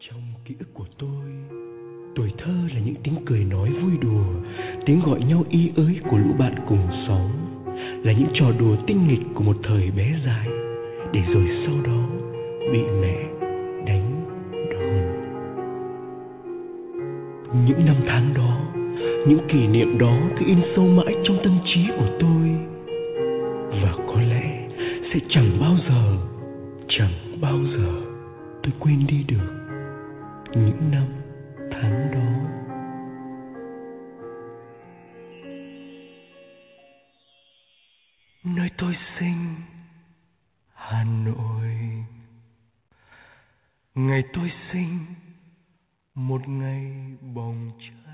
Trong ký ức của tôi, tuổi thơ là những tiếng cười nói vui đùa, tiếng gọi nhau y ới của lũ bạn cùng xóm, là những trò đùa tinh nghịch của một thời bé dại, để rồi sau đó bị mẹ đánh đòn. Những năm tháng đó, những kỷ niệm đó cứ in sâu mãi trong tâm trí của tôi, và có lẽ sẽ chẳng bao giờ tôi quên đi được những năm tháng đó. Nơi tôi sinh, Hà Nội, ngày tôi sinh, một ngày bồng trời.